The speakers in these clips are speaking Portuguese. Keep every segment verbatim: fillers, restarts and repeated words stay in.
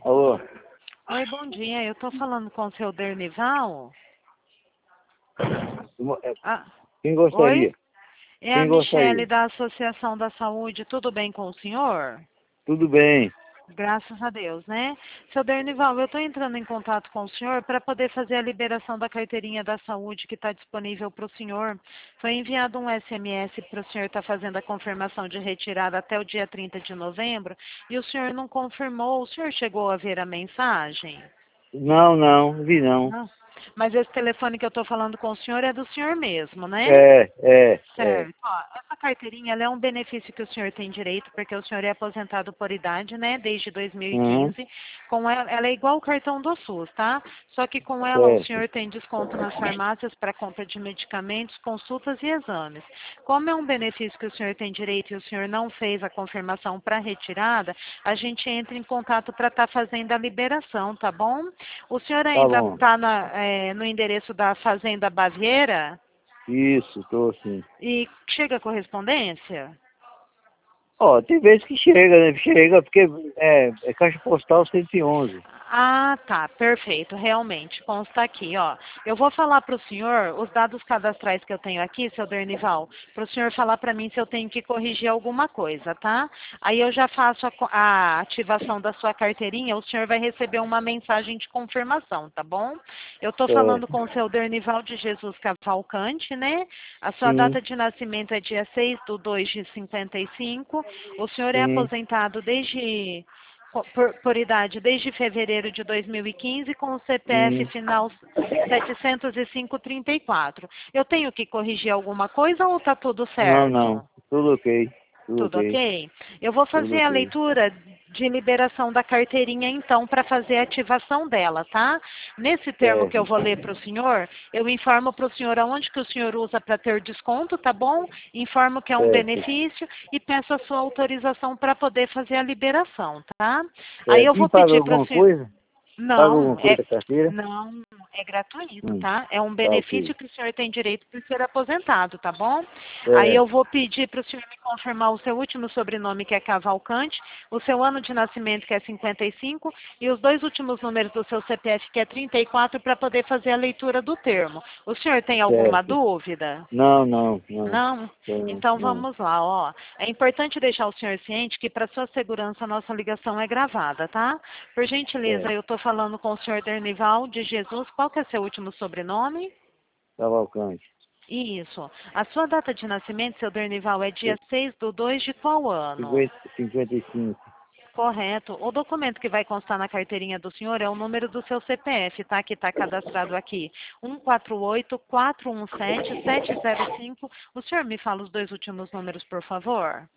Alô? Oi, bom dia. Eu estou falando com o seu Dernival? Ah, Quem oi? gostaria? É a Quem Michele gostaria? da Associação da Saúde. Tudo bem com o senhor? Tudo bem. Graças a Deus, né? Seu Dernival, eu estou entrando em contato com o senhor para poder fazer a liberação da carteirinha da saúde que está disponível para o senhor. Foi enviado um S M S para o senhor estar fazendo a confirmação de retirada até o dia trinta de novembro e o senhor não confirmou. O senhor chegou a ver a mensagem? Não, não, vi não. Não. Mas esse telefone que eu estou falando com o senhor é do senhor mesmo, né? É, é, é. Certo. Ó, essa carteirinha ela é um benefício que o senhor tem direito, porque o senhor é aposentado por idade, né, desde Uhum, dois mil e quinze. Com ela, ela é igual o cartão do SUS, tá? Só que com ela o certo. senhor tem desconto nas farmácias para compra de medicamentos, consultas e exames. Como é um benefício que o senhor tem direito e o senhor não fez a confirmação para retirada, a gente entra em contato para estar fazendo a liberação, tá bom? O senhor Tá ainda bom. está no endereço da Fazenda Baviera? Isso, tô sim. E chega a correspondência? Ó, tem vezes que chega, né? Chega porque é, é caixa postal cento e onze. Ah, tá, perfeito, realmente, consta aqui, ó. Eu vou falar para o senhor os dados cadastrais que eu tenho aqui, seu Dernival, para o senhor falar para mim se eu tenho que corrigir alguma coisa, tá? Aí eu já faço a, co- a ativação da sua carteirinha, o senhor vai receber uma mensagem de confirmação, tá bom? Eu estou falando Certo. com o seu Dernival de Jesus Cavalcante, né? A sua Sim, data de nascimento é dia seis de dois de cinquenta e cinco. O senhor é sim, aposentado desde por, por idade desde fevereiro de dois mil e quinze com o C P F sim. final setecentos e cinco trinta e quatro. Eu tenho que corrigir alguma coisa ou está tudo Não, não. certo? Tudo ok. Tudo Tudo ok. ok? Eu vou Tudo fazer a ok. leitura de liberação da carteirinha, então, para fazer a ativação dela, tá? Nesse termo que eu Certo. vou ler para o senhor, eu informo para o senhor aonde que o senhor usa para ter desconto, tá bom? Informo que é um Certo. benefício e peço a sua autorização para poder fazer a liberação, tá? Aí eu Certo. vou E paga pedir para o alguma senhor... coisa? Paga Não, alguma coisa é, da carteira? não, é gratuito, Hum, tá? É um tá ok. benefício que o senhor tem direito por ser aposentado, tá bom? Aí eu Certo. vou pedir para o senhor me confirmar o seu último sobrenome, que é Cavalcante, o seu ano de nascimento, que é cinquenta e cinco, e os dois últimos números do seu C P F, que é trinta e quatro, para poder fazer a leitura do termo. O senhor tem alguma Certo. dúvida? Não, não, não. Não? Não, Então não. vamos lá, ó. É importante deixar o senhor ciente que para sua segurança a nossa ligação é gravada, tá? Por gentileza, Certo. eu estou falando com o senhor Dernival de Jesus. Qual que é seu último sobrenome? Cavalcante. Isso. A sua data de nascimento, seu Dernival, é dia seis do dois de qual ano? cinquenta, cinquenta e cinco. Correto. O documento que vai constar na carteirinha do senhor é o número do seu C P F, tá? Que está cadastrado aqui. um quatro oito, quatro um sete, sete zero cinco. O senhor me fala os dois últimos números, por favor?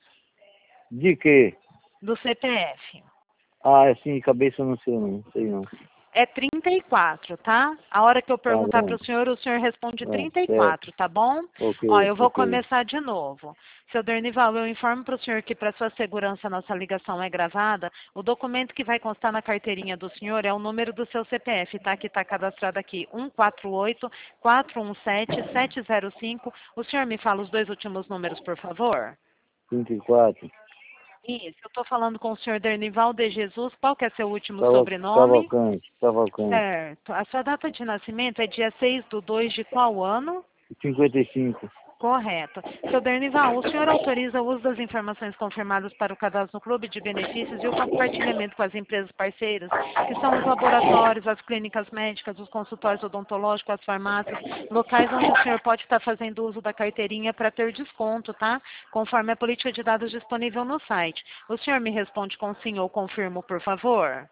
De quê? Do C P F. Ah, assim, cabeça eu não sei não. Sei não. É trinta e quatro, tá? A hora que eu Tá perguntar para bom. o senhor, o senhor responde Ah, trinta e certo. quatro, tá bom? Ó, Ok, eu vou ok. começar de novo. Seu Dernival, eu informo para o senhor que para sua segurança nossa ligação é gravada. O documento que vai constar na carteirinha do senhor é o número do seu C P F, tá? Que está cadastrado aqui, um quatro oito, quatro um sete, sete zero cinco. O senhor me fala os dois últimos números, por favor? trinta e quatro. Isso, eu estou falando com o senhor Dernival de Jesus. Qual que é seu último Caval, sobrenome? Cavalcante. Cavalcante. Certo. A sua data de nascimento é dia seis do dois de qual ano? cinquenta e cinco. Correto. Seu Dernival, o senhor autoriza o uso das informações confirmadas para o cadastro no clube de benefícios e o compartilhamento com as empresas parceiras, que são os laboratórios, as clínicas médicas, os consultórios odontológicos, as farmácias, locais onde o senhor pode estar fazendo uso da carteirinha para ter desconto, tá? Conforme a política de dados disponível no site. O senhor me responde com sim ou confirmo, por favor?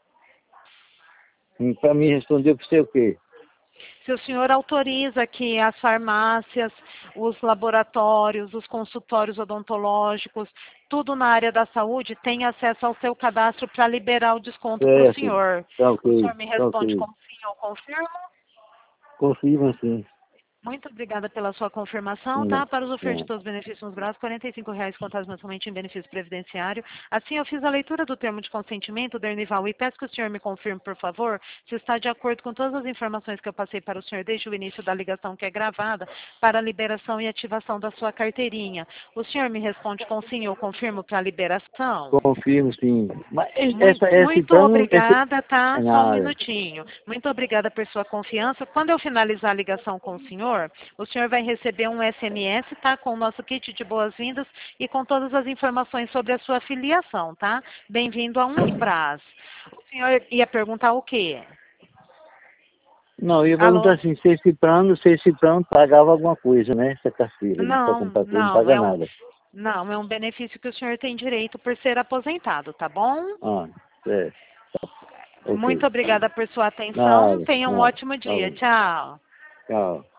Para mim responder para você o quê? Se o senhor autoriza que as farmácias, os laboratórios, os consultórios odontológicos, tudo na área da saúde, tenha acesso ao seu cadastro para liberar o desconto para o Certo. senhor. Tá O ok. senhor me Tá responde com ok. sim ou confirmo? Confirma sim. Muito obrigada pela sua confirmação, Não, tá? Para usufruir de não. todos os benefícios nos braços, quarenta e cinco reais contados mensalmente em benefício previdenciário. Assim, eu fiz a leitura do termo de consentimento, Dernival, e peço que o senhor me confirme, por favor, se está de acordo com todas as informações que eu passei para o senhor desde o início da ligação que é gravada, para a liberação e ativação da sua carteirinha. O senhor me responde com sim ou confirmo para a liberação? Confirmo, sim. Mas Muito, essa, esse muito plano, esse, obrigada, tá? é Só um nada. minutinho. Muito obrigada por sua confiança. Quando eu finalizar a ligação com o senhor, o senhor vai receber um S M S, tá? Com o nosso kit de boas-vindas e com todas as informações sobre a sua filiação, tá? Bem-vindo a Unsbras. O senhor ia perguntar o quê? Não, eu ia Alô? perguntar assim, se esse plano, se esse plano pagava alguma coisa, né? Essa carteira, de só Não, comprar coisa, não não, paga é um, nada. não, é um benefício que o senhor tem direito por ser aposentado, tá bom? Ah, é, ok. Muito obrigada por sua atenção. Nada, Tenha um nada. ótimo Tá dia. bom. Tchau. Tchau.